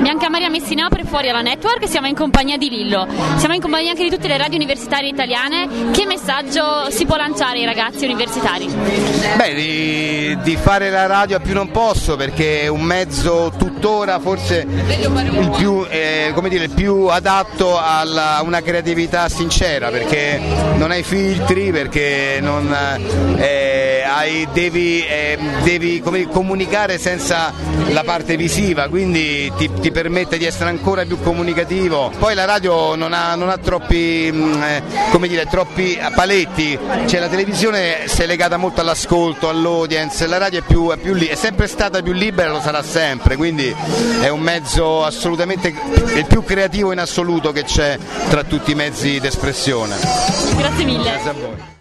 Bianca Maria Messina per Fuori alla Network, siamo in compagnia di Lillo, siamo in compagnia anche di tutte le radio universitarie italiane. Che messaggio si può lanciare ai ragazzi universitari? Beh, di fare la radio a più non posso, perché è un mezzo tuttora forse il più adatto a una creatività sincera, perché non hai filtri, perché non devi comunicare senza la parte visiva, quindi ti permette di essere ancora più comunicativo. Poi la radio non ha troppi paletti, cioè la televisione si è legata molto all'ascolto, all'audience, la radio è sempre stata più libera e lo sarà sempre, quindi è un mezzo assolutamente il più creativo in assoluto che c'è tra tutti i mezzi d'espressione. Grazie mille. Grazie a voi.